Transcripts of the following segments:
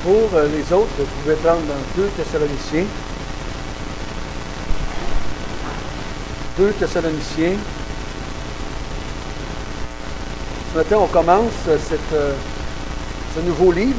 Pour les autres, vous pouvez prendre dans 2 Thessaloniciens. 2 Thessaloniciens. Ce matin, on commence ce nouveau livre.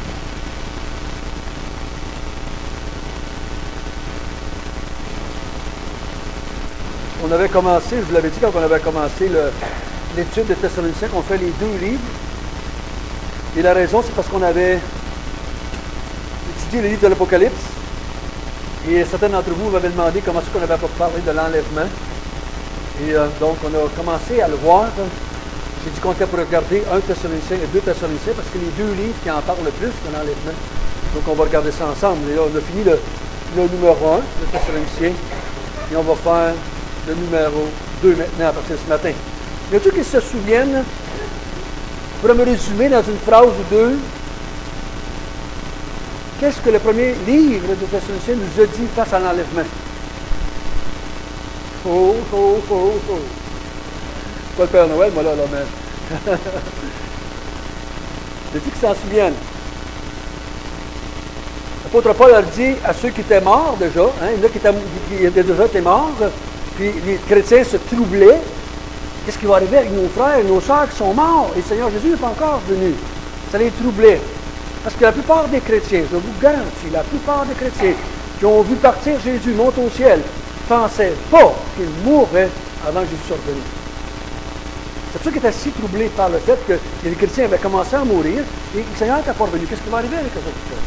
On avait commencé, je vous l'avais dit quand on avait commencé l'étude de Thessaloniciens, qu'on fait les 2 livres. Et la raison, c'est parce qu'on avait étudié le livre de l'Apocalypse. Et certains d'entre vous m'avaient demandé comment est-ce qu'on avait parlé de l'enlèvement. Et donc, on a commencé à le voir. J'ai dit qu'on était pour regarder 1 Thessaloniciens et 2 Thessaloniciens, parce que les 2 livres qui en parlent le plus de l'enlèvement. Donc, on va regarder ça ensemble. Et là, on a fini le numéro 1, le Thessaloniciens, et on va faire le numéro 2 maintenant, à partir de ce matin. Y a-t-il qui se souviennent, pour me résumer dans une phrase ou deux, qu'est-ce que le premier livre de Thessaloniciens nous a dit face à l'enlèvement? Oh. Pas le Père Noël, moi là, mais... J'ai-tu qu'ils s'en souviennent? L'apôtre Paul a dit à ceux qui étaient morts déjà, hein, il y en a qui étaient déjà morts, puis les chrétiens se troublaient. Qu'est-ce qui va arriver avec nos frères et nos sœurs qui sont morts? Et le Seigneur Jésus n'est pas encore venu. Ça les troublait. Parce que la plupart des chrétiens, je vous garantis, la plupart des chrétiens qui ont vu partir Jésus monter au ciel, ne pensaient pas qu'il mourrait avant que Jésus soit revenu. C'est pour ça qu'ils étaient si troublés par le fait que les chrétiens avaient commencé à mourir et le Seigneur n'était pas revenu. Qu'est-ce qui va arriver avec eux autres?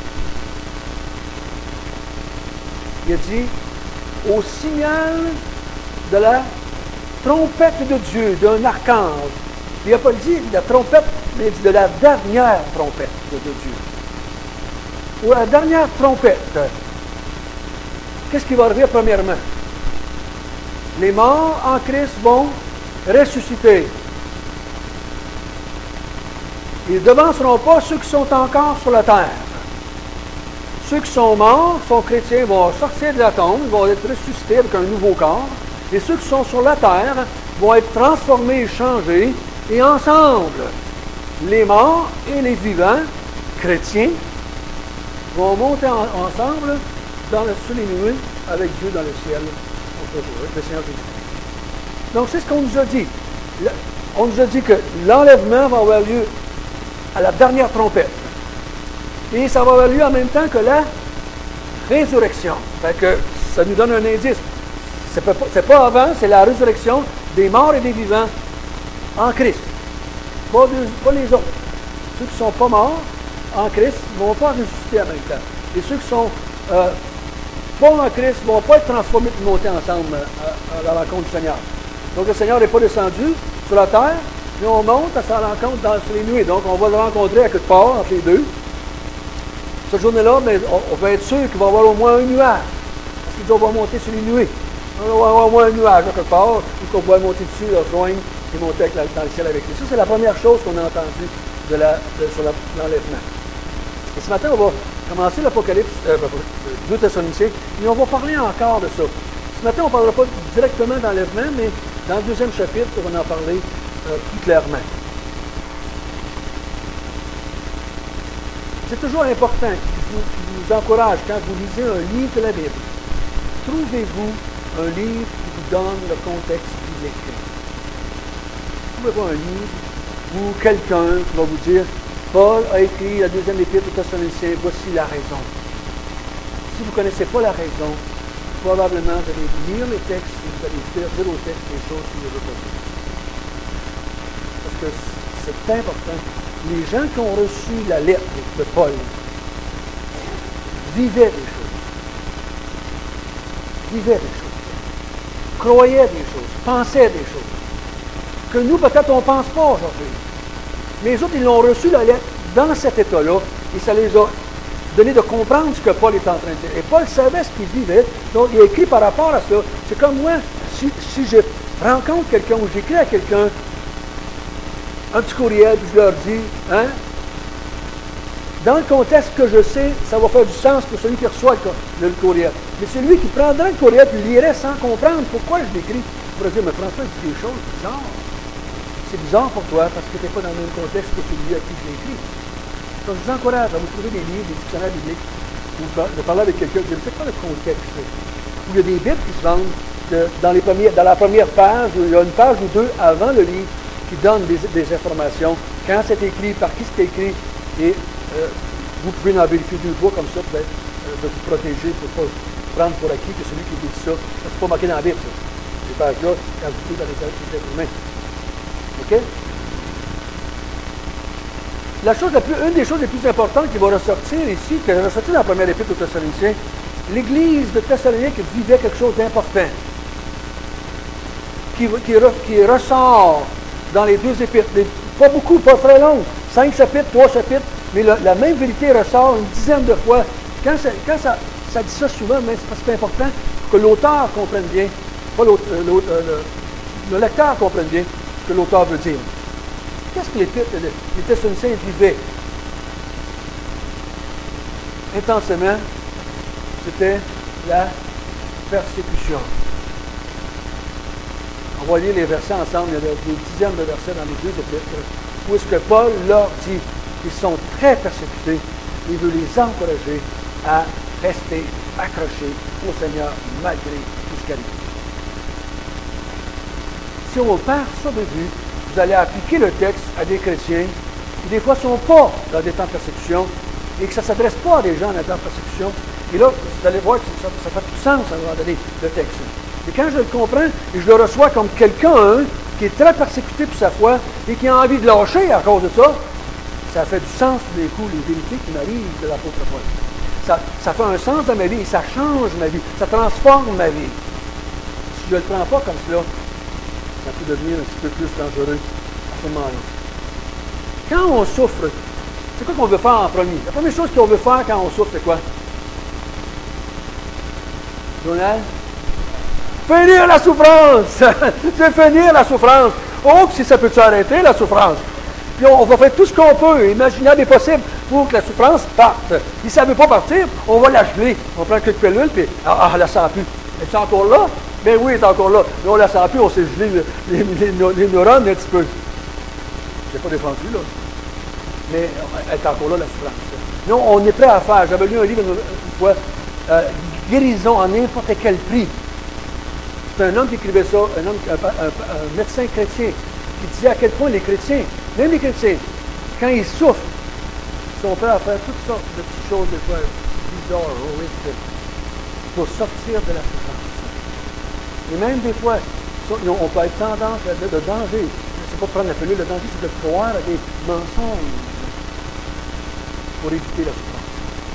Il a dit, au signal de la trompette de Dieu, d'un archange. Il n'a pas dit de la trompette, mais il dit de la dernière trompette de Dieu. Ou la dernière trompette. Qu'est-ce qui va arriver premièrement? Les morts en Christ vont ressusciter. Ils ne devanceront pas ceux qui sont encore sur la terre. Ceux qui sont morts, qui sont chrétiens, vont sortir de la tombe, ils vont être ressuscités avec un nouveau corps. Et ceux qui sont sur la terre vont être transformés et changés. Et ensemble, les morts et les vivants, chrétiens, vont monter ensemble sur les nuées avec Dieu dans le ciel, avec le Seigneur Jésus. Donc, c'est ce qu'on nous a dit. On nous a dit que l'enlèvement va avoir lieu à la dernière trompette. Et ça va avoir lieu en même temps que la résurrection. Fait que ça nous donne un indice. C'est pas avant, c'est la résurrection des morts et des vivants en Christ. Pas les autres. Ceux qui ne sont pas morts en Christ ne vont pas ressusciter en même temps. Et ceux qui ne sont pas en Christ ne vont pas être transformés et monter ensemble à la rencontre du Seigneur. Donc le Seigneur n'est pas descendu sur la terre, mais on monte à sa rencontre sur les nuées. Donc on va le rencontrer à quelque part entre les deux. Cette journée-là, mais on va être sûr qu'il va y avoir au moins un nuage. Parce qu'il doit monter sur les nuées. On va avoir au moins un nuage à quelque part, ou qu'on va monter dessus, le rejoindre et monter dans le ciel avec lui. Ça, c'est la première chose qu'on a entendue sur l'enlèvement. Et ce matin, on va commencer l'Apocalypse, 2 Thessaloniciens, et on va parler encore de ça. Ce matin, on ne parlera pas directement d'enlèvement, mais dans le 2e chapitre, on va en parler plus clairement. C'est toujours important, je vous encourage, quand vous lisez un livre de la Bible, trouvez-vous un livre qui vous donne le contexte biblique. Trouvez-vous un livre ou quelqu'un qui va vous dire, Paul a écrit la 2e épître aux Thessaloniciens, voici la raison. Si vous ne connaissez pas la raison, probablement vous allez lire les textes et vous allez dire au texte les choses qu'il ne veut pas dire. Parce que c'est important. Les gens qui ont reçu la lettre de Paul vivaient des choses, croyaient des choses, pensaient des choses, que nous, peut-être, on ne pense pas aujourd'hui. Mais les autres, ils l'ont reçu la lettre dans cet état-là, et ça les a donné de comprendre ce que Paul est en train de dire. Et Paul savait ce qu'il vivait, donc il a écrit par rapport à ça. C'est comme moi, si je rencontre quelqu'un ou j'écris à quelqu'un un petit courriel, puis je leur dis, hein, dans le contexte que je sais, ça va faire du sens pour celui qui reçoit le courriel. Mais celui qui prendrait le courriel et lirait sans comprendre pourquoi je l'écris, pourrait dire, mais François, il dit des choses bizarres. C'est bizarre pour toi parce que tu n'es pas dans le même contexte que celui à qui je l'ai écrit. Donc, je vous encourage à vous trouver des livres, des dictionnaires bibliques, ou de parler avec quelqu'un qui ne sait pas le contexte. Où il y a des Bibles qui se vendent dans la première page, où il y a une page ou deux avant le livre qui donne des informations. Quand c'est écrit, par qui c'est écrit, et vous pouvez en vérifier deux fois comme ça, peut-être, de vous protéger pour ne pas prendre pour acquis que celui qui dit ça. Ça n'est pas marqué dans la Bible, ça. Ces pages-là, quand vous trouvez dans les êtres humains. OK? Une des choses les plus importantes qui va ressortir ici, qui est ressortie dans la première épître aux Thessaloniciens, l'Église de Thessalonique vivait quelque chose d'important, qui ressort dans les deux épîtres. Pas beaucoup, pas très long. 5 chapitres, 3 chapitres, mais la même vérité ressort une dizaine de fois. Quand ça dit ça souvent, mais c'est parce que c'est important que l'auteur comprenne bien, pas le lecteur comprenne bien ce que l'auteur veut dire. Qu'est-ce que les Thessaloniciens vivaient intensément? C'était la persécution. On va lire les versets ensemble. Il y a des dizaines de versets dans les deux épîtres où est-ce que Paul leur dit qu'ils sont très persécutés. Il veut les encourager à rester accrochés au Seigneur malgré tout ce qui arrive. Si on perd ça de vue, vous allez appliquer le texte à des chrétiens qui des fois ne sont pas dans des temps de persécution et que ça ne s'adresse pas à des gens dans des temps de persécution. Et là, vous allez voir que ça fait tout sens à un moment donné, le texte. Et quand je le comprends, et je le reçois comme quelqu'un qui est très persécuté pour sa foi et qui a envie de lâcher à cause de ça, ça fait du sens tous les coups, les vérités qui m'arrivent de l'apôtre Paul. Ça fait un sens dans ma vie et ça change ma vie, ça transforme ma vie. Si je ne le prends pas comme cela, ça peut devenir un petit peu plus dangereux à ce moment-là. Quand on souffre, c'est quoi qu'on veut faire en premier? La première chose qu'on veut faire quand on souffre, c'est quoi? Donald? Finir la souffrance! C'est finir la souffrance! Oh, si ça peut-tu arrêter la souffrance? Puis on va faire tout ce qu'on peut, imaginable et possible, pour que la souffrance parte. Si ça ne veut pas partir, on va la geler. On prend quelques pilules, puis elle ne sent plus. Est-ce encore là? Ben oui, elle est encore là. Mais on ne la sent plus, on s'est gelé les neurones un petit peu. Je n'ai pas défendu, là. Mais elle est encore là, la souffrance. Non, on est prêt à faire. J'avais lu un livre une fois, guérison à n'importe quel prix. C'est un homme qui écrivait ça, un médecin chrétien, qui disait à quel point les chrétiens, même les chrétiens, quand ils souffrent, ils sont prêts à faire toutes sortes de petites choses, des fois bizarres, horribles, pour sortir de la souffrance. Et même des fois, on peut être tendance à le danger. C'est pas prendre la pilule, le danger, c'est de croire à des mensonges pour éviter la souffrance.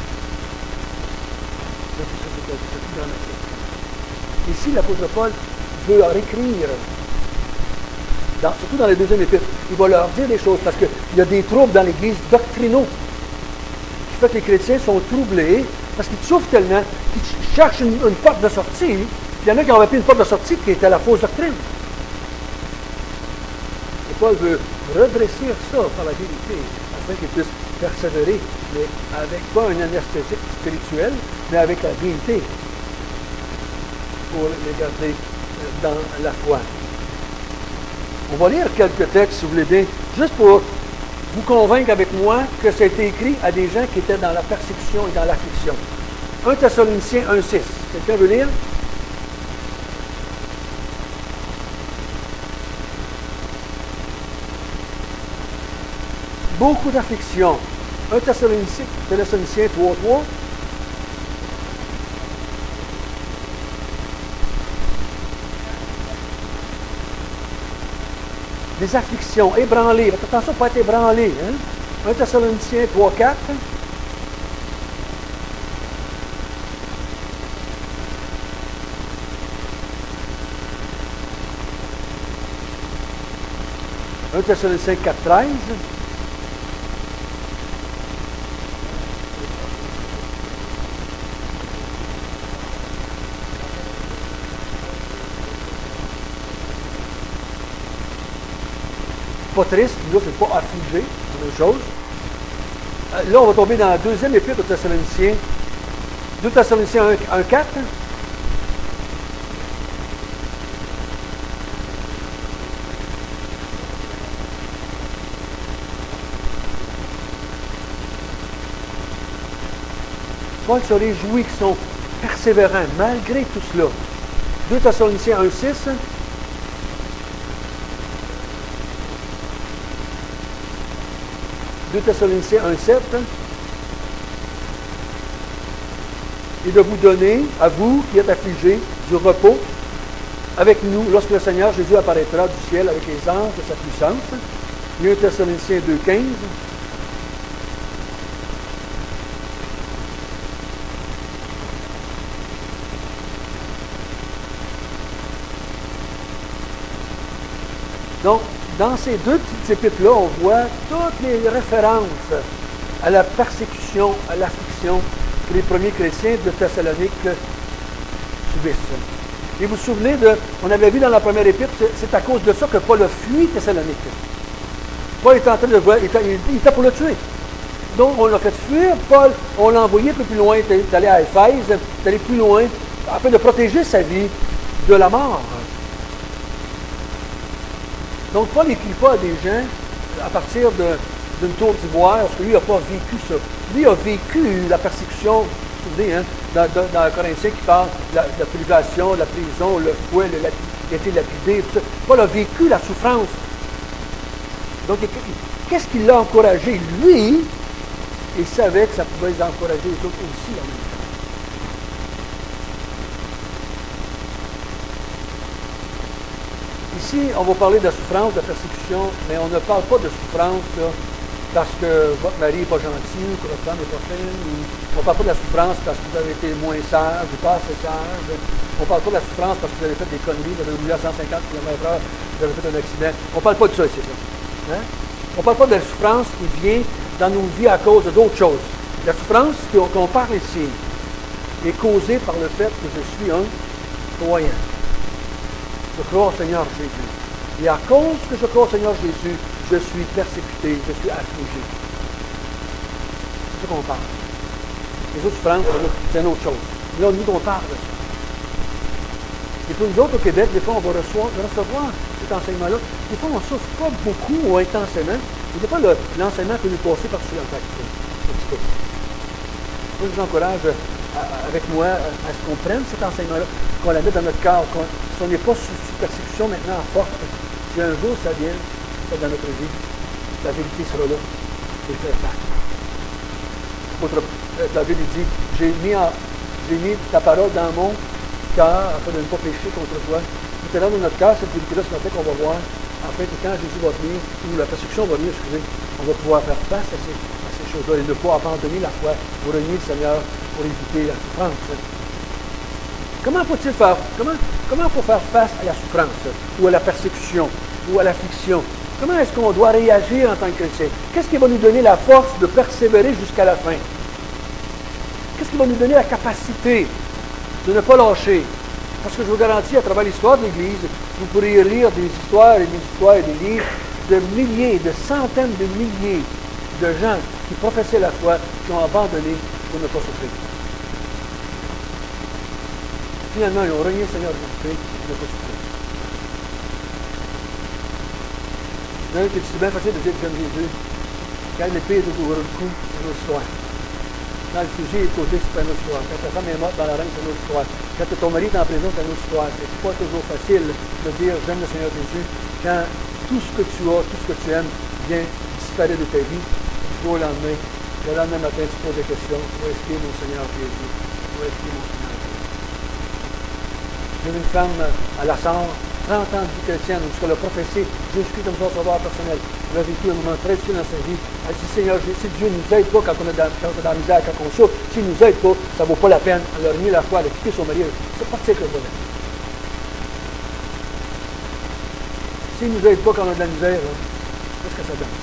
C'est dans la tête. Ici, l'apôtre Paul veut écrire, surtout dans les deuxième épître, il va leur dire des choses parce qu'il y a des troubles dans l'Église doctrinaux qui fait que les chrétiens sont troublés parce qu'ils souffrent tellement qu'ils cherchent une porte de sortie. Il y en a qui ont appelé une porte de sortie qui était la fausse doctrine. Et Paul veut redresser ça par la vérité afin qu'ils puissent persévérer, mais avec pas un anesthésique spirituel, mais avec la vérité, pour les garder dans la foi. On va lire quelques textes, si vous voulez bien, juste pour vous convaincre avec moi que ça a été écrit à des gens qui étaient dans la persécution et dans l'affliction. 1 Thessaloniciens 1,6. Quelqu'un veut lire? Beaucoup d'affliction. 1 Thessaloniciens 3,3. Des afflictions, ébranlées. Faites attention, pas être ébranlé. Hein? 1 Thessaloniciens 3,4. « 1 Thessaloniciens 4,13. Pas triste, là, c'est pas affligé, c'est autre chose. Là, on va tomber dans la deuxième épître aux Thessaloniciens. 2 Thessaloniciens 1,4. Paul se réjouit qu'ils sont persévérants malgré tout cela. 2 Thessaloniciens 1,6. 2 Thessaloniciens 1,7. Et de vous donner, à vous qui êtes affligés, du repos avec nous lorsque le Seigneur Jésus apparaîtra du ciel avec les anges de sa puissance. 1 Thessaloniciens 2,15. Donc, dans ces deux petites épîtres-là, on voit toutes les références à la persécution, à l'affliction que les premiers chrétiens de Thessalonique subissent. Et vous vous souvenez, on avait vu dans la première épître, c'est à cause de ça que Paul a fui Thessalonique. Paul était en train de voir, il était pour le tuer. Donc, on l'a fait fuir. Paul, on l'a envoyé un peu plus loin, d'aller à Éphèse, d'aller plus loin, afin de protéger sa vie de la mort. Donc, Paul n'écrit pas à des gens à partir d'une tour d'ivoire, parce que lui n'a pas vécu ça. Lui a vécu la persécution, vous vous souvenez, hein, dans Corinthiens qui parle de la privation, la prison, le fouet, il a été lapidé, tout ça. Paul a vécu la souffrance. Donc, qu'est-ce qui l'a encouragé? Lui, il savait que ça pouvait les encourager les autres aussi en même temps. Ici, on va parler de la souffrance, de la persécution, mais on ne parle pas de souffrance là, parce que votre mari n'est pas gentil ou que votre femme n'est pas fine. On ne parle pas de la souffrance parce que vous avez été moins sage ou pas assez sage. On ne parle pas de la souffrance parce que vous avez fait des conneries, vous avez roulé à 150 km/h, vous avez fait un accident. On ne parle pas de ça ici. Hein? On ne parle pas de la souffrance qui vient dans nos vies à cause d'autres choses. La souffrance qu'on parle ici est causée par le fait que je suis un croyant. Je crois au Seigneur Jésus. Et à cause que je crois au Seigneur Jésus, je suis persécuté, je suis affligé. C'est ce qu'on parle. Les autres souffrances, c'est une autre chose. Là, nous, on parle de ça. Et pour nous autres, au Québec, des fois, on va recevoir cet enseignement-là. Des fois, on ne souffre pas beaucoup ou intensément. Et des fois, l'enseignement peut nous passer par-dessus la tête. Moi, je vous encourage avec moi à ce qu'on prenne cet enseignement-là, qu'on la mette dans notre cœur, si on n'est pas sous persécution maintenant à forte, si un jour ça vient, ça dans notre vie, la vérité sera là. C'est fait face. David dit, j'ai mis ta parole dans mon cœur afin de ne pas pécher contre toi. Tout est là dans notre cœur, cette vérité-là, ce matin qu'on va voir, afin que quand Jésus va venir, ou la persécution va venir, excusez, on va pouvoir faire face à ces choses-là et ne pas abandonner la foi pour renier le Seigneur, pour éviter la souffrance. Comment faut-il faire? Comment faut faire face à la souffrance, ou à la persécution, ou à l'affliction? Comment est-ce qu'on doit réagir en tant que chrétien? Qu'est-ce qui va nous donner la force de persévérer jusqu'à la fin? Qu'est-ce qui va nous donner la capacité de ne pas lâcher? Parce que je vous garantis, à travers l'histoire de l'Église, vous pourriez lire des histoires et des histoires et des livres de milliers, de centaines de milliers de gens qui professaient la foi, qui ont abandonné pour ne pas souffrir. Finalement, ils ont renié le Seigneur Jésus-Christ pour ne pas souffrir. C'est bien facile de dire que j'aime Jésus. Quand l'épée est au cou, c'est une autre histoire. Quand le fusil est côté, c'est une autre histoire. Quand ta femme est morte dans la reine, c'est une autre histoire. Quand ton mari est en prison, c'est une autre histoire. C'est pas toujours facile de dire j'aime le Seigneur Jésus quand tout ce que tu as, tout ce que tu aimes vient disparaître de ta vie. Du jour au lendemain, le lendemain matin, tu poses des questions. Où est-ce qu'il est mon Seigneur Jésus? Où est-ce qu'il est mon Seigneur Jésus? J'ai une femme à la Sarre, 30 ans de vie chrétienne, où elle a professé Jésus-Christ comme son sauveur personnel. Elle a vécu un moment très difficile dans sa vie. Elle dit, Seigneur, si Dieu ne nous aide pas quand on est dans la misère, quand on souffre, s'il ne nous aide pas, ça ne vaut pas la peine. Elle a remis la foi, elle a quitté son mari, c'est parti avec le bonheur. S'il ne nous aide pas quand on est dans la misère, qu'est-ce que ça donne?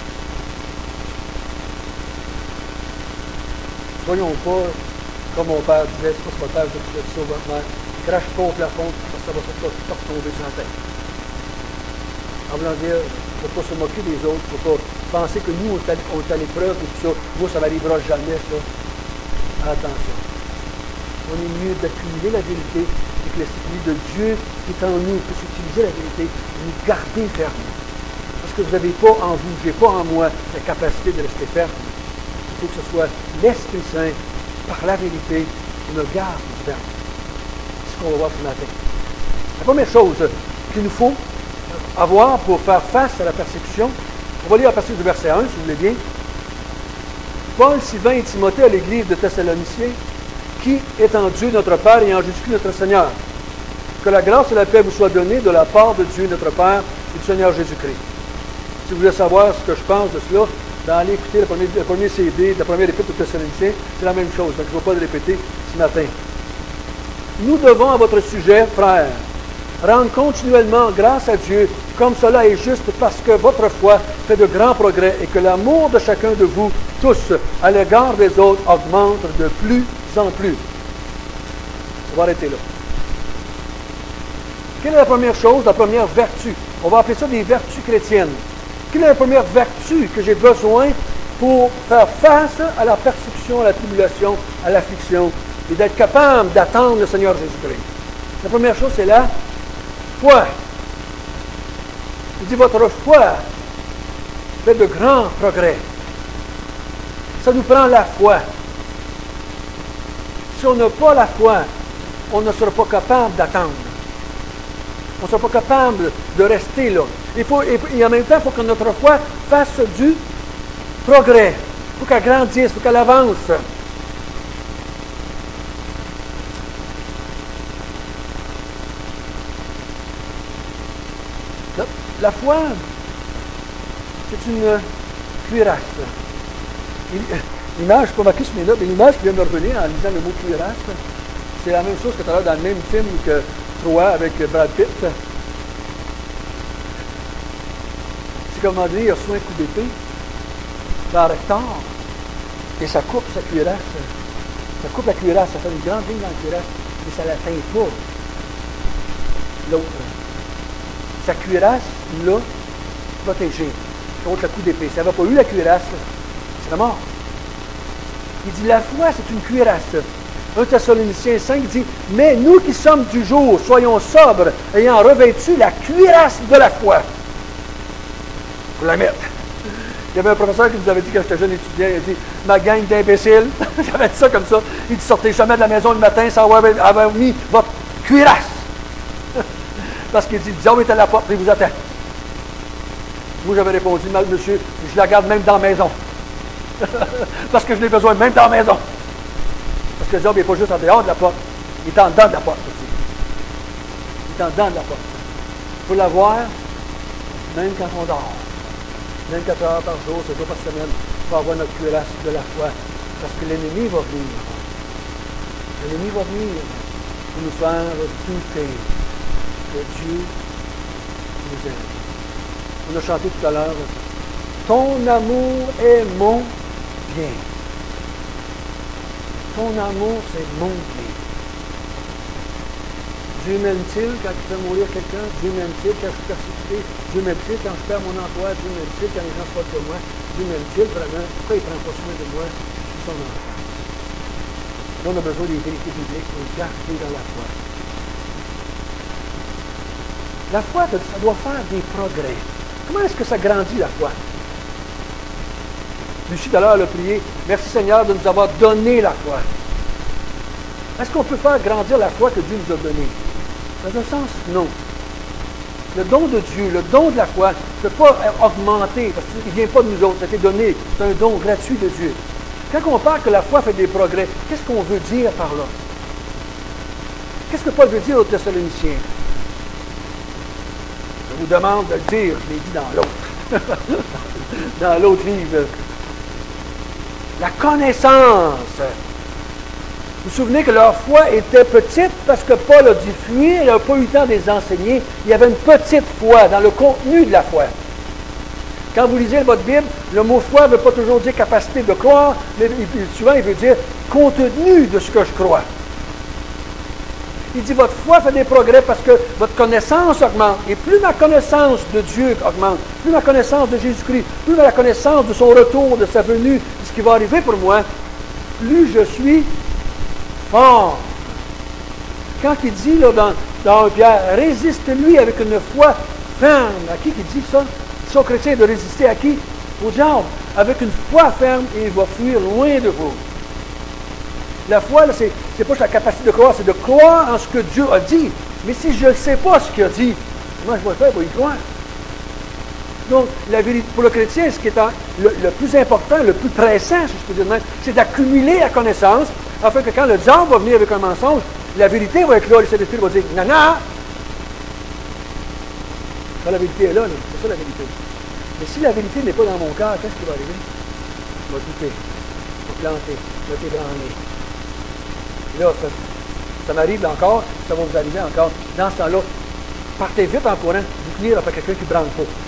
Soyons pas, comme mon père disait, c'est pas ce père, je te dis ça, votre mère, crache pas au plafond, parce que ça va pas retomber sur la tête. En voulant dire, il ne faut pas se moquer des autres, il ne faut pas penser que nous, on est à l'épreuve et tout ça. Moi, ça n'arrivera jamais, ça. Attention. On est mieux d'accumuler la vérité et que l'Esprit de Dieu qui est en nous puisse utiliser la vérité et nous garder fermes. Parce que vous n'avez pas en vous, je n'ai pas en moi la capacité de rester ferme. Il faut que ce soit l'Esprit Saint par la vérité, et me garde ferme. C'est ce qu'on va voir ce matin. La première chose qu'il nous faut avoir pour faire face à la persécution, on va lire à partir du verset 1, si vous voulez bien. Paul, Sylvain et Timothée à l'église de Thessaloniciens, qui est en Dieu notre Père et en Jésus-Christ notre Seigneur. Que la grâce et la paix vous soient données de la part de Dieu notre Père et du Seigneur Jésus-Christ. Si vous voulez savoir ce que je pense de cela, allez écouter le premier CD, la première épître de Thessaloniciens, c'est la même chose, donc je ne vais pas le répéter ce matin. Nous devons à votre sujet, frères, rendre continuellement grâce à Dieu, comme cela est juste, parce que votre foi fait de grands progrès et que l'amour de chacun de vous, tous, à l'égard des autres, augmente de plus en plus. On va arrêter là. Quelle est la première chose, la première vertu? On va appeler ça des vertus chrétiennes. Quelle est la première vertu que j'ai besoin pour faire face à la persécution, à la tribulation, à l'affliction, et d'être capable d'attendre le Seigneur Jésus-Christ? La première chose, c'est la foi. Il dit, votre foi fait de grands progrès. Ça nous prend la foi. Si on n'a pas la foi, on ne sera pas capable d'attendre. On ne sera pas capable de rester là. Et en même temps, il faut que notre foi fasse du progrès. Il faut qu'elle grandisse, il faut qu'elle avance. La foi, c'est une cuirasse. L'image, je ne sais pas marqué sur mes notes, mais l'image qui vient me revenir en lisant le mot cuirasse, c'est la même chose que tout à l'heure dans le même film que Troie avec Brad Pitt. C'est comme on dit, il reçoit un coup d'épée dans le rectangle et ça coupe sa cuirasse. Ça coupe la cuirasse, ça fait une grande ligne dans la cuirasse, mais ça ne l'atteint pas l'autre. Sa cuirasse, là, protégée contre le coup d'épée. Si elle n'avait pas eu la cuirasse, c'est la mort. Il dit, la foi, c'est une cuirasse. 1 Thessaloniciens 5 dit, mais nous qui sommes du jour, soyons sobres, ayant revêtu la cuirasse de la foi. Pour la mettre. Il y avait un professeur qui nous avait dit quand j'étais jeune étudiant, il a dit, ma gang d'imbéciles, j'avais dit ça comme ça, il dit, sortez jamais de la maison le matin sans avoir mis votre cuirasse. Parce qu'il dit, l'homme est à la porte, il vous attend. Moi, j'avais répondu, monsieur, je la garde même dans la maison. Parce que je l'ai besoin même dans la maison. Parce que l'homme n'est pas juste en dehors de la porte, il est en dedans de la porte aussi. Il est en dedans de la porte. Il faut l'avoir, même quand on dort. 24 heures par jour, 7 jours par semaine, il faut avoir notre cuirasse de la foi. Parce que l'ennemi va venir. L'ennemi va venir pour nous faire douter que Dieu nous aime. On a chanté tout à l'heure, ton amour est mon bien. Ton amour, c'est mon bien. Dieu m'aime-t-il quand il fait mourir quelqu'un? Dieu m'aime-t-il quand je suis persécuté? Dieu m'aime-t-il quand je perds mon emploi? Dieu m'aime-t-il quand les gens se moquent de moi? Dieu m'aime-t-il vraiment? Pourquoi il ne prend pas soin de moi? Je suis son enfant. Là, on a besoin des vérités bibliques pour garder dans la foi. La foi, ça doit faire des progrès. Comment est-ce que ça grandit, la foi? Lucie, tout à l'heure, elle a prié, merci Seigneur de nous avoir donné la foi. Est-ce qu'on peut faire grandir la foi que Dieu nous a donnée? Dans un sens, non. Le don de Dieu, le don de la foi, ne peut pas augmenter, parce qu'il ne vient pas de nous autres, ça a été donné, c'est un don gratuit de Dieu. Quand on parle que la foi fait des progrès, qu'est-ce qu'on veut dire par là? Qu'est-ce que Paul veut dire aux Thessaloniciens? Je vous demande de le dire, je l'ai dit dans l'autre. Dans l'autre livre. La connaissance. Vous vous souvenez que leur foi était petite parce que Paul a dû fuir, il n'a pas eu le temps de les enseigner. Il y avait une petite foi dans le contenu de la foi. Quand vous lisez votre Bible, le mot foi ne veut pas toujours dire capacité de croire, mais souvent il veut dire contenu de ce que je crois. Il dit, votre foi fait des progrès parce que votre connaissance augmente. Et plus ma connaissance de Dieu augmente, plus ma connaissance de Jésus-Christ, plus ma connaissance de son retour, de sa venue, de ce qui va arriver pour moi, plus je suis fort. Quand il dit là, dans 1 Pierre, résiste-lui avec une foi ferme. À qui dit ça? Il dit aux chrétiens de résister à qui? Au diable. Avec une foi ferme, et il va fuir loin de vous. La foi, c'est pas la capacité de croire, c'est de croire en ce que Dieu a dit. Mais si je ne sais pas ce qu'il a dit, comment je vais faire pour y croire? Donc, la vérité, pour le chrétien, ce qui est le plus important, le plus pressant, si je peux dire même, c'est d'accumuler la connaissance, afin que quand le diable va venir avec un mensonge, la vérité va être là, le Saint-Esprit va dire, non, non! Quand la vérité est là, c'est ça la vérité. Mais si la vérité n'est pas dans mon cœur, qu'est-ce qui va arriver? Je vais douter, je vais planter, je vais t'ébranler. Et là, ça m'arrive encore, ça va vous arriver encore. Dans ce temps-là, partez vite en courant, vous tenir après quelqu'un qui ne branle pas.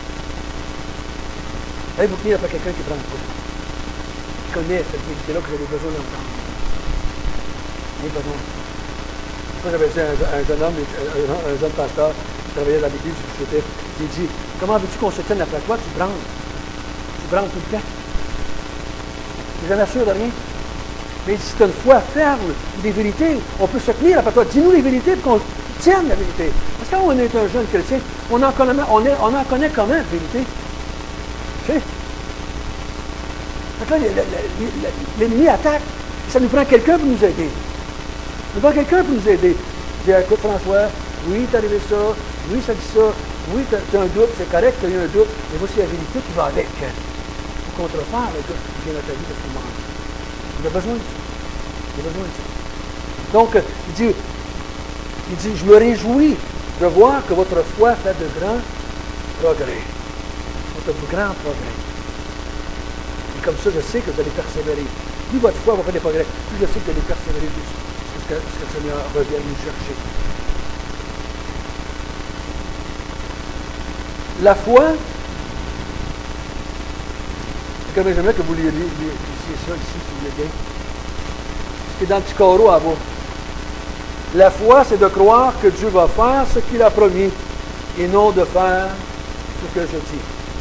Allez vous tenir après quelqu'un qui ne branle pas. Qui connaît cette vérité-là que vous avez besoin d'entendre. Vous avez besoin. Moi, j'avais dit un jeune homme, un jeune pasteur, qui travaillait dans l'église où j'étais, il dit, comment veux-tu qu'on se tienne après toi? Tu branles. Tu branles tout le temps. Tu n'es jamais sûr de rien. Mais si tu as une foi ferme, des vérités, on peut se tenir après toi. Dis-nous les vérités pour qu'on tienne la vérité. Parce que quand on est un jeune chrétien, on en connaît comment, la vérité? Tu sais? Donc là, l'ennemi attaque. Ça nous prend quelqu'un pour nous aider. Ça nous prend quelqu'un pour nous aider. Je dis, écoute François, oui, t'es arrivé ça, oui, ça dit ça, oui, tu as un doute, c'est correct, tu as eu un doute, mais voici la vérité qui va avec. Pour contrefaire le doute qui vient dans ta vie de ce moment. Il a besoin de ça. Il a besoin de ça. Donc, il dit, je me réjouis de voir que votre foi fait de grands progrès. De grands progrès. Et comme ça, je sais que vous allez persévérer. Plus votre foi va faire des progrès, plus je sais que vous allez persévérer jusqu'à ce que le Seigneur revienne nous chercher. La foi, comme j'aimerais que vous lisiez ça ici, si vous voulez bien. C'est dans le petit carreau à bas. La foi, c'est de croire que Dieu va faire ce qu'il a promis et non de faire ce que je dis.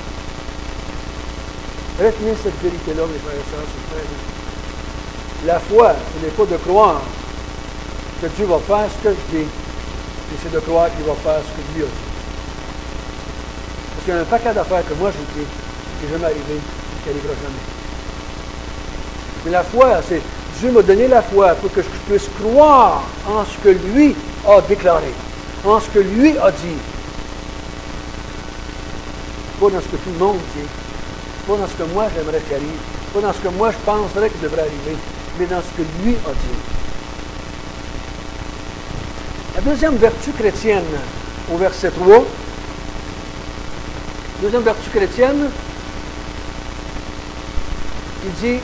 Retenez cette vérité-là, mes frères et sœurs, c'est très bien. La foi, ce n'est pas de croire que Dieu va faire ce que je dis, mais c'est de croire qu'il va faire ce que lui a dit. Parce qu'il y a un paquet d'affaires que moi j'ai dit, qui n'est jamais arrivé, et qui n'arrivera jamais. Mais la foi, c'est Dieu m'a donné la foi pour que je puisse croire en ce que lui a déclaré, en ce que lui a dit. Pas dans ce que tout le monde dit, pas dans ce que moi j'aimerais qu'il arrive, pas dans ce que moi je penserais qu'il devrait arriver, mais dans ce que lui a dit. La deuxième vertu chrétienne, au verset 3, deuxième vertu chrétienne, il dit,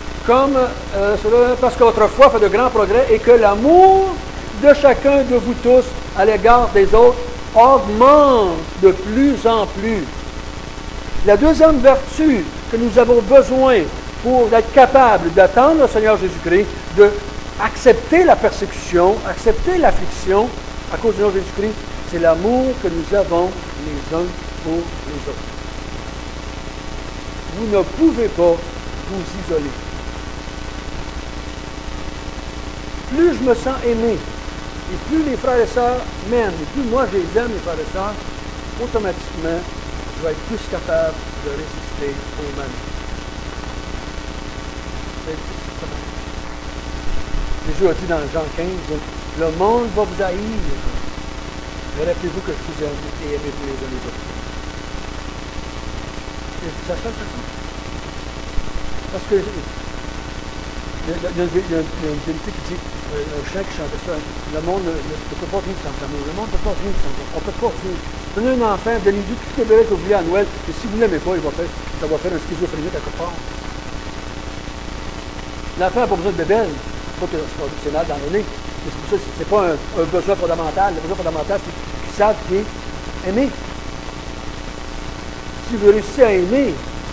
parce que votre foi fait de grands progrès et que l'amour de chacun de vous tous à l'égard des autres augmente de plus en plus. La deuxième vertu que nous avons besoin pour être capables d'attendre le Seigneur Jésus-Christ, d'accepter la persécution, accepter l'affliction à cause du Seigneur Jésus-Christ, c'est l'amour que nous avons les uns pour les autres. Vous ne pouvez pas vous isoler. Plus je me sens aimé, et plus les frères et sœurs m'aiment, et plus moi je les aime, les frères et sœurs, automatiquement, je vais être plus capable de résister aux mal. Jésus a dit dans Jean 15, le monde va vous haïr. Mais rappelez-vous que je vous aime et aimez-vous les uns les autres. Ça se fait, ça. Parce que il y a une vérité qui dit, un chant qui chantait ça, le monde ne peut pas vivre sans amour. Le monde ne peut pas vivre sans amour. On ne peut pas vivre. Donnez un enfant, donnez-lui tout les bébés que vous voulez à Noël, et si vous ne l'aimez pas, ça va faire un schizophrénie quelque part. L'enfant n'a pas besoin de bébelle. Pas que c'est mal dans le nez. Mais c'est pour ça que ce n'est pas un besoin fondamental. Le besoin fondamental, c'est qu'ils savent qu'il est aimé. Si vous réussissez à aimer,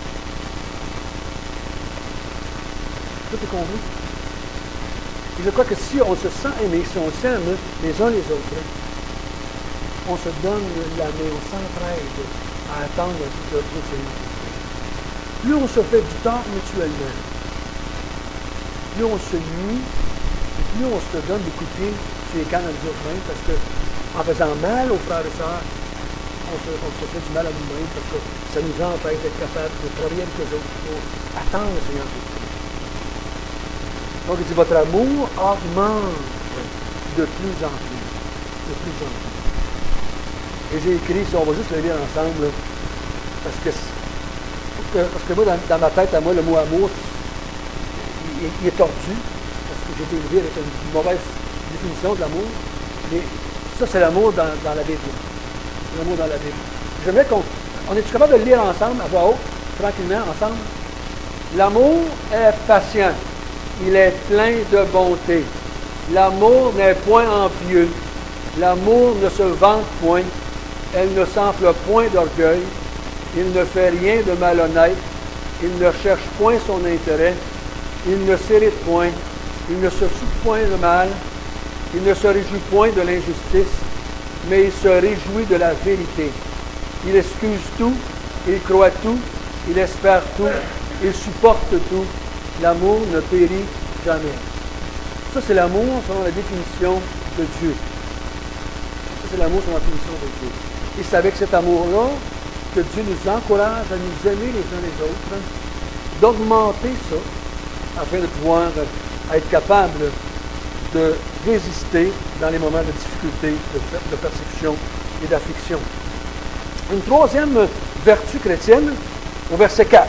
tout est comblé. Et je crois que si on se sent aimé, si on s'aime les uns les autres, on se donne la main, on s'entraide à attendre le Seigneur. Plus on se fait du tort mutuellement, plus on se nuit, et plus on se donne des coups de pied sur les cannes à nous autres mêmes, parce que en faisant mal aux frères et sœurs, on se fait du mal à nous-mêmes, parce que ça nous empêche d'être capable de travailler avec eux autres pour attendre le Seigneur Jésus. Donc, il dit, votre amour augmente de plus en plus. De plus en plus. Et j'ai écrit, si on va juste le lire ensemble, parce que moi, dans ma tête, à moi, le mot amour, il est tordu, parce que j'ai été élevé avec une mauvaise définition de l'amour. Mais ça, c'est l'amour dans la Bible. L'amour dans la Bible. J'aimerais on est capable de le lire ensemble, à voix haute, tranquillement, ensemble. L'amour est patient. Il est plein de bonté. L'amour n'est point envieux. L'amour ne se vante point. Elle ne s'enfle point d'orgueil. Il ne fait rien de malhonnête. Il ne cherche point son intérêt. Il ne s'irrite point. Il ne se soucie point de mal. Il ne se réjouit point de l'injustice, mais il se réjouit de la vérité. Il excuse tout. Il croit tout. Il espère tout. Il supporte tout. L'amour ne périt jamais. Ça, c'est l'amour selon la définition de Dieu. Ça, c'est l'amour selon la définition de Dieu. Et c'est avec cet amour-là que Dieu nous encourage à nous aimer les uns les autres, d'augmenter ça, afin de pouvoir être capable de résister dans les moments de difficulté, de persécution et d'affliction. Une troisième vertu chrétienne, au verset 4.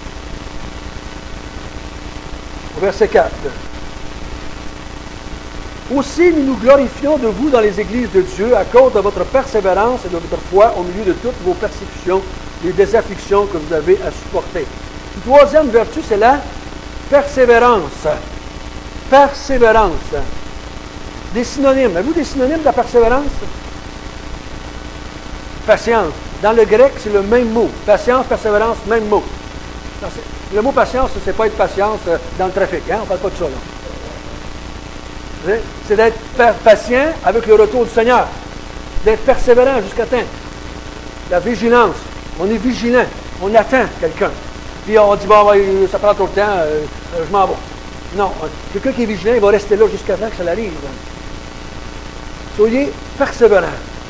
Au verset 4. Aussi, nous nous glorifions de vous dans les églises de Dieu à cause de votre persévérance et de votre foi au milieu de toutes vos persécutions et des afflictions que vous avez à supporter. Une troisième vertu, c'est la persévérance. Persévérance. Des synonymes. Avez-vous des synonymes de la persévérance? Patience. Dans le grec, c'est le même mot. Patience, persévérance, même mot. Le mot patience, c'est pas être patience dans le trafic. Hein? On ne parle pas de ça, là. C'est d'être patient avec le retour du Seigneur. D'être persévérant jusqu'à temps. La vigilance. On est vigilant. On attend quelqu'un. Puis on dit, bon, ça prend trop de temps, je m'en vais. Non. Quelqu'un qui est vigilant, il va rester là jusqu'à temps que ça l'arrive. Soyez persévérants.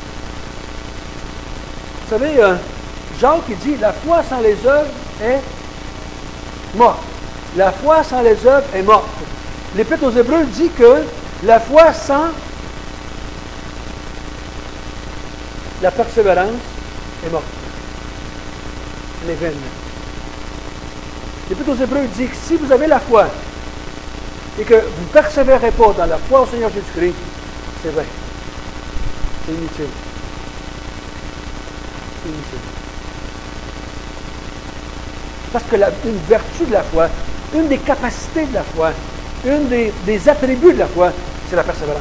Vous savez, Jacques, il dit, la foi sans les œuvres est morte. La foi sans les œuvres est morte. L'Épître aux Hébreux dit que la foi sans la persévérance est morte. Elle est vaine. L'Épître aux Hébreux dit que si vous avez la foi et que vous ne persévérez pas dans la foi au Seigneur Jésus-Christ, c'est vain. C'est inutile. C'est inutile. Parce que une vertu de la foi, une des capacités de la foi, une des attributs de la foi, c'est la persévérance.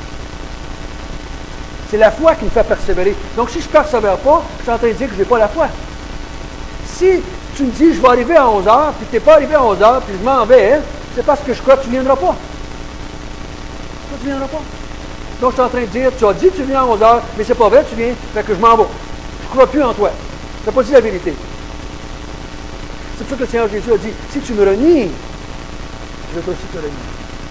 C'est la foi qui me fait persévérer. Donc, si je ne persévère pas, je suis en train de dire que je n'ai pas la foi. Si tu me dis, je vais arriver à 11 heures, puis tu n'es pas arrivé à 11 heures, puis je m'en vais, hein, c'est parce que je crois que tu ne viendras pas. Tu ne viendras pas. Donc, je suis en train de dire, tu as dit que tu viens à 11 heures, mais c'est pas vrai, tu viens, fait que je m'en vais. Je ne crois plus en toi. Tu n'as pas dit la vérité. C'est pour ça que le Seigneur Jésus a dit, si tu me renies, je vais aussi te renier.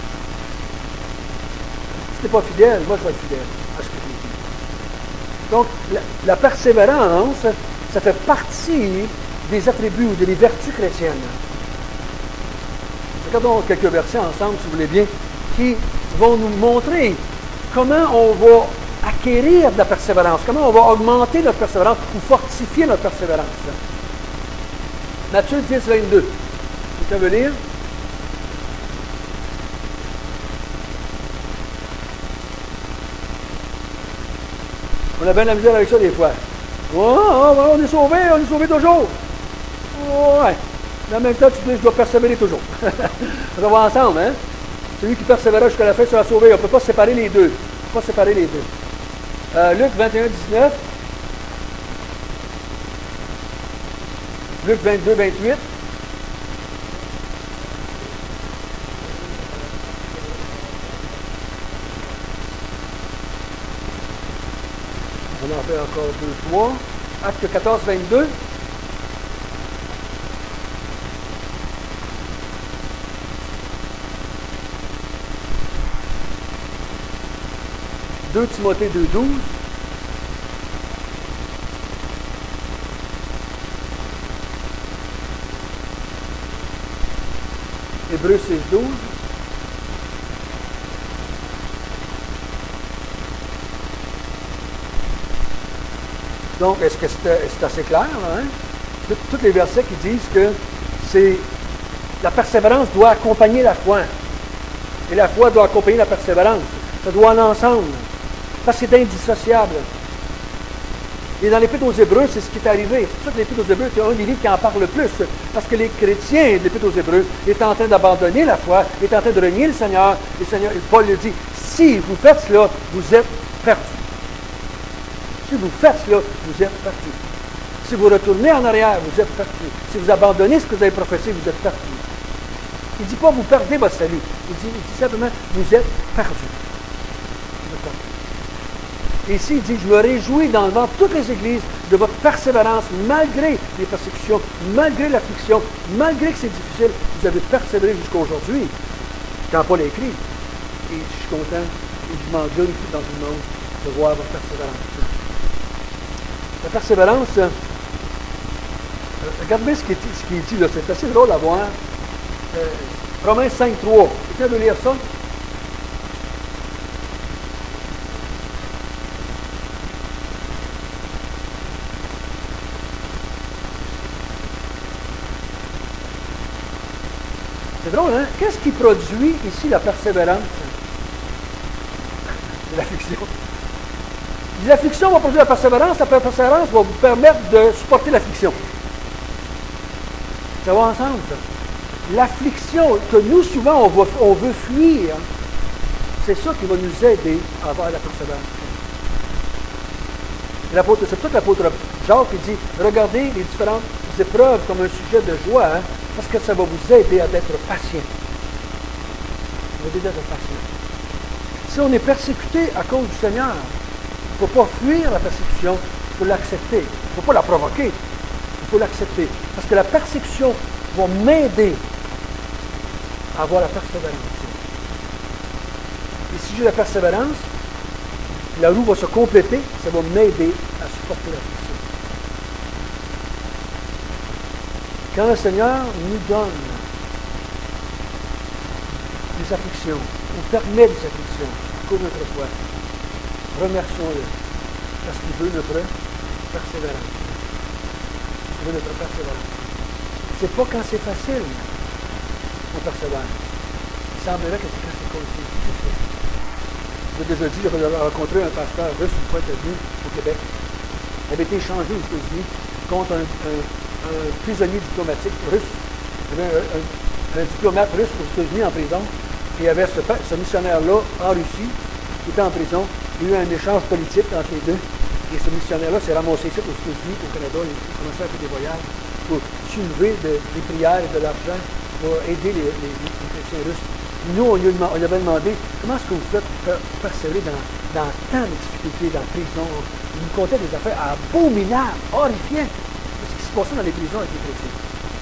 Si tu n'es pas fidèle, moi je vais être fidèle à ce que j'ai dit. Donc, la persévérance, ça fait partie des attributs ou des vertus chrétiennes. Regardons quelques versets ensemble, si vous voulez bien, qui vont nous montrer comment on va acquérir de la persévérance, comment on va augmenter notre persévérance ou fortifier notre persévérance. Matthieu 10, 22. Quelqu'un veut lire? On a bien la misère avec ça des fois. Oh, on est sauvé toujours. Ouais. Mais en même temps, tu dis, je dois persévérer toujours. On va voir ensemble, hein? Celui qui persévérera jusqu'à la fin sera sauvé. On ne peut pas séparer les deux. On ne peut pas séparer les deux. Luc 21, 19. Luc 22, 28. On en fait encore 2, 3. Acte 14, 22. « 2 Timothée 2, 12. Hébreux 6, 12. Donc, est-ce que c'est assez clair, là, hein? Tous les versets qui disent que la persévérance doit accompagner la foi. Et la foi doit accompagner la persévérance. Ça doit en ensemble. Parce que c'est indissociable. Et dans l'Épître aux Hébreux, c'est ce qui est arrivé. C'est pour ça que l'Épître aux Hébreux, c'est un des livres qui en parle le plus. Parce que les chrétiens de l'Épître aux Hébreux étaient en train d'abandonner la foi, étaient en train de renier le Seigneur. Et Paul lui dit, si vous faites cela, vous êtes perdus. Si vous faites cela, vous êtes perdus. Si vous retournez en arrière, vous êtes perdus. Si vous abandonnez ce que vous avez professé, vous êtes perdus. Il ne dit pas vous perdez votre salut. Il dit simplement vous êtes perdus. Vous êtes perdus. Et ici, il dit, je me réjouis devant toutes les églises de votre persévérance, malgré les persécutions, malgré l'affliction, malgré que c'est difficile, vous avez persévéré jusqu'à aujourd'hui. Quand Paul a écrit, et je suis content, et je m'en glorifie dans tout le monde de voir votre persévérance. La persévérance, regardez ce qui est dit là, c'est assez drôle à voir. Romains 5.3. Quelqu'un veut lire ça? C'est drôle, hein? Qu'est-ce qui produit ici la persévérance? C'est l'affliction. L'affliction va produire la persévérance va vous permettre de supporter l'affliction. Ça va ensemble, ça. L'affliction que nous, souvent, on veut fuir, c'est ça qui va nous aider à avoir la persévérance. C'est pour ça que l'apôtre Jacques dit, regardez les différentes épreuves comme un sujet de joie, hein, parce que ça va vous aider à être patient. Ça va vous aider à être patient. Si on est persécuté à cause du Seigneur, il ne faut pas fuir la persécution, il faut l'accepter. Il ne faut pas la provoquer, il faut l'accepter. Parce que la persécution va m'aider à avoir la persévérance. Et si j'ai la persévérance, la roue va se compléter, ça va m'aider à supporter l'affliction. Quand le Seigneur nous donne des afflictions, ou permet des afflictions, à cause de notre foi, remercions-le, parce qu'il veut notre persévérance. Il veut notre persévérance. C'est pas quand c'est facile qu'on persévère. Il semblerait que c'est quand c'est difficile. J'ai déjà dit, j'avais rencontré un pasteur russe une fois qui est venu au Québec. Il avait été échangé aux États-Unis contre un prisonnier diplomatique russe. Il y avait un diplomate russe aux États-Unis en prison. Et il y avait ce missionnaire-là en Russie qui était en prison. Il y a eu un échange politique entre les deux. Et ce missionnaire-là s'est ramassé ici aux États-Unis, au Canada. Il a commencé à faire des voyages pour soulever des prières et de l'argent pour aider les chrétiens russes. Nous, on lui avait demandé comment est-ce que vous faites pour persévérer dans tant de difficultés, dans la prison. Il nous contait des affaires abominables, horrifiantes, de ce qui se passait dans les prisons avec les chrétiens.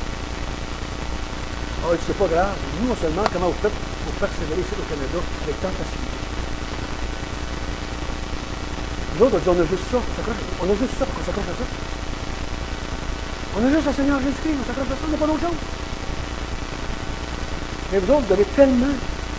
Oh, c'est pas grave. Nous, on se demande comment vous faites pour persévérer ici au Canada avec tant de facilité. Nous autres, on a juste ça, on a juste ça, on s'accroche à ça. On a juste le Seigneur Jésus-Christ, on s'accroche à ça, on n'a pas d'autre chose. Mais vous autres, vous avez tellement,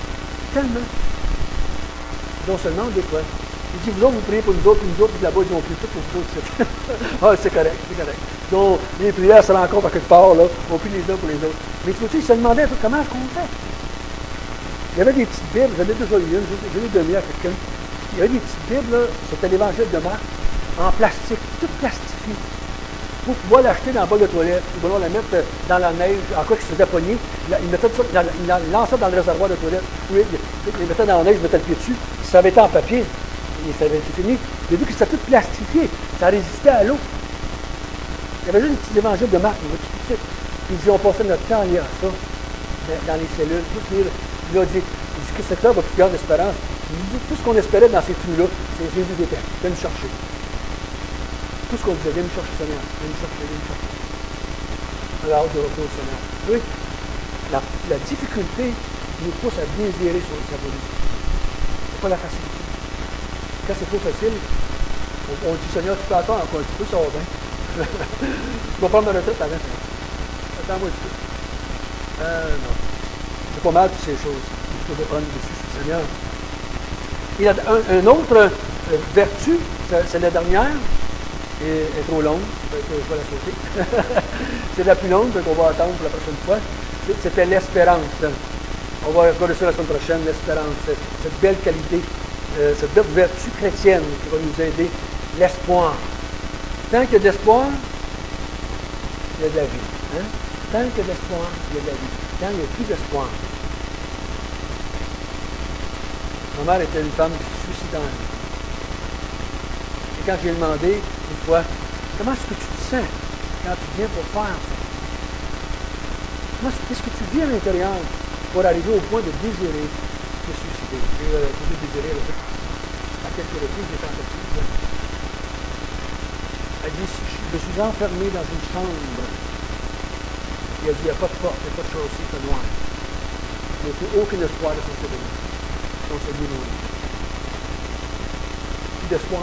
non seulement des fois. Il dit, vous autres, vous priez pour nous autres, puis nous autres, puis là-bas, ils ont pris tout pour vous autres. Ah, c'est correct, c'est correct. Donc, les prières se rencontrent à quelque part, là, on prie les uns pour les autres. Mais tu vois, il se demandait comment est-ce qu'on fait. Il y avait des petites Bibles, j'en ai déjà eu une, je l'ai donnée à quelqu'un. Il y avait des petites Bibles, là, c'était l'Évangile de Marc, en plastique, tout plastifié. Pour pouvoir l'acheter dans le bol de toilette, ou bien la mettre dans la neige, en quoi qu'il se faisait pogner, il mettait ça, il lançait dans le réservoir de toilette, oui, il mettait dans la neige, il mettait le pied dessus, ça avait été en papier, et ça avait été fini. Il a vu que c'était tout plastifié, ça résistait à l'eau. Il y avait juste des petits évangiles de Marc, il tout petit. Il dit, on passait notre temps à lire ça, dans les cellules, tout lire. Il a dit que c'est ça votre plus grande espérance. Tout ce qu'on espérait dans ces trous-là, c'est Jésus des terres, viens nous chercher. Tout ce qu'on disait, viens nous chercher, Seigneur, viens nous chercher, viens nous chercher. Alors, de retour au Seigneur. Oui, la difficulté nous pousse à désirer sa volonté. C'est pas la facilité. Quand c'est trop facile, on dit, Seigneur, tu peux attendre encore un petit peu, ça va bien. Tu vas prendre ma retraite avant, Seigneur. Attends-moi un petit peu. Non. C'est pas mal toutes ces choses. Je peux prendre dessus, Seigneur. Il y a une autre vertu, c'est la dernière, est trop longue, je vais la sauter. C'est la plus longue, donc on va attendre pour la prochaine fois. C'était l'espérance. On va regarder ça la semaine prochaine, l'espérance. Cette belle qualité, cette belle vertu chrétienne qui va nous aider, l'espoir. Tant qu'il y a de l'espoir, il y a de la vie. Hein? Tant qu'il y a de l'espoir, il y a de la vie. Quand il n'y a plus d'espoir. Ma mère était une femme suicidaire. Et quand j'ai demandé une fois, comment est-ce que tu te sens quand tu viens pour faire ça? Qu'est-ce que tu vis à l'intérieur pour arriver au point de désirer te suicider? J'ai toujours désiré à quelques reprises des tentatives. Elle dit, je suis enfermé dans une chambre. Et elle dit, il n'y a pas de porte, il n'y a pas de chose, c'est noir. Il n'y a plus aucun espoir de sortir de là. On s'est dit nourri. Plus d'espoir.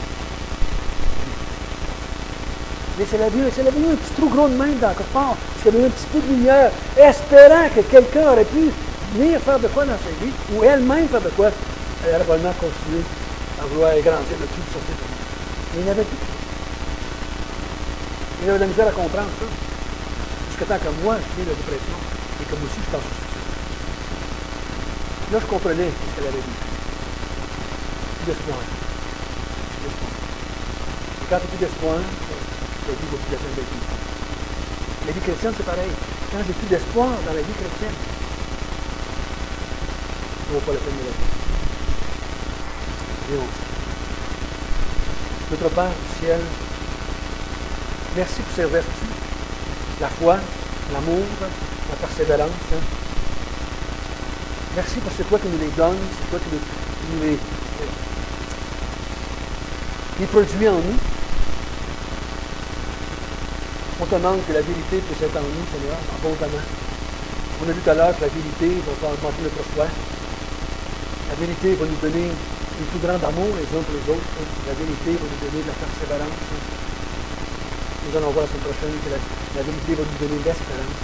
Mais c'est la vie, un petit trou gros de même dans quelque part, parce qu'il y avait un petit peu de lumière, espérant que quelqu'un aurait pu venir faire de quoi dans sa vie, ou elle-même faire de quoi. Elle aurait probablement continué à vouloir agrandir le trou de sortir de là. Mais il n'y avait plus. Il avait de la misère à comprendre ça. Jusqu'à temps que moi, je viens de la dépression, et que moi aussi, je pense au suicide. Là, je comprenais ce qu'elle avait dit. Plus d'espoir. Plus d'espoir. Et quand tu n'as plus d'espoir, la vie va plus la peine d'être vie. La vie chrétienne, c'est pareil. Quand j'ai plus d'espoir dans la vie chrétienne, ça ne vaut pas la peine de la vie. Et on. Notre Père du ciel, merci pour ces vertus, la foi, l'amour, la persévérance. Merci parce que c'est toi qui nous les donnes, c'est toi qui nous les produis en nous. On te demande que la vérité puisse être en nous, Seigneur, abondamment. On a vu tout à l'heure que la vérité va faire augmenter notre foi. La vérité va nous donner une plus grande amour les uns pour les autres. La vérité va nous donner de la persévérance. Nous allons voir la semaine prochaine que la vérité va nous donner de l'espérance.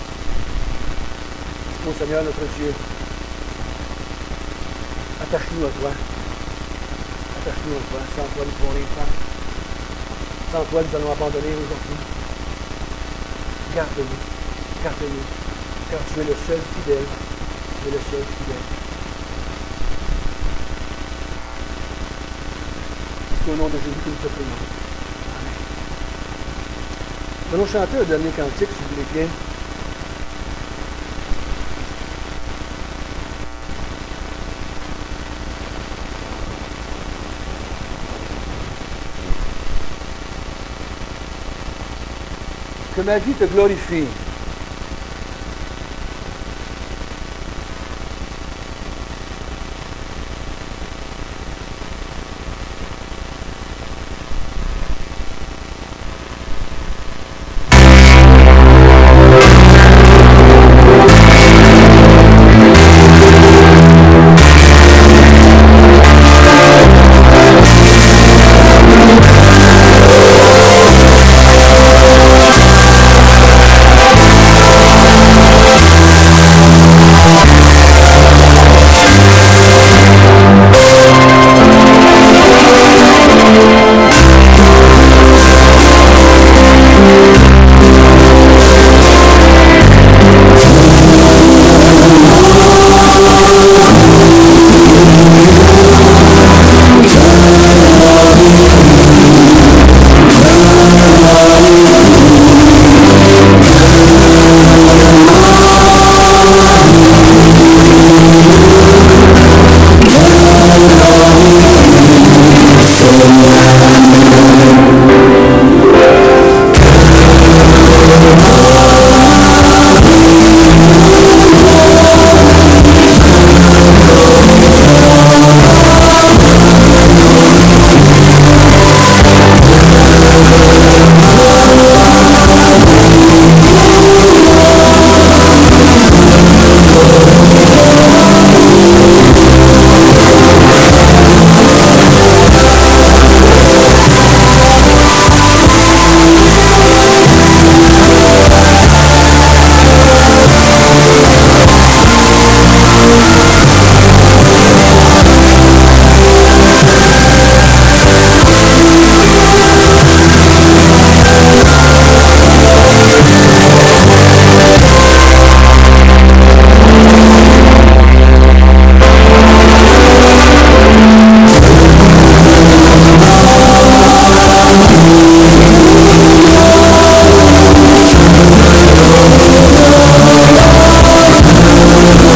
Mon Seigneur, notre Dieu, attache-nous à toi. Attache-nous à toi. Sans toi, nous ne pouvons rien faire. Sans toi, nous allons abandonner aujourd'hui. Garde-nous. Garde-nous. Car tu es le seul fidèle. Tu es le seul fidèle. C'est au nom de Jésus que nous te prions. Amen. Nous allons chanter un dernier cantique, si vous voulez bien. Que ma vie te glorifie.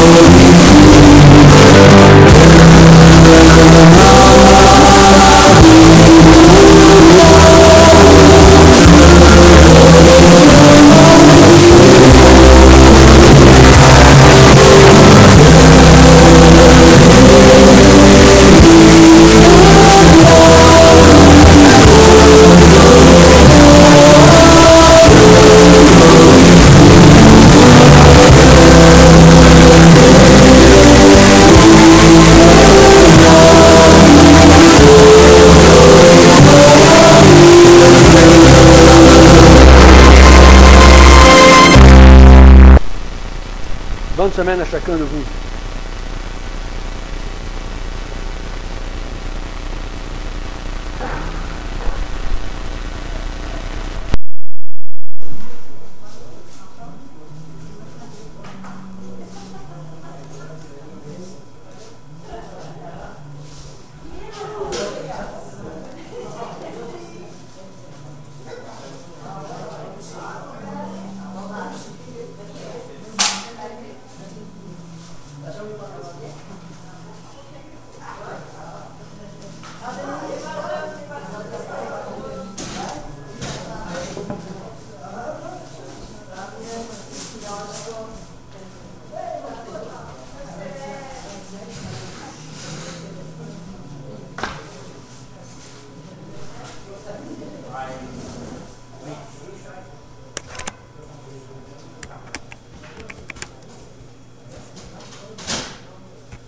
Bonne semaine à chacun de vous. Gracias.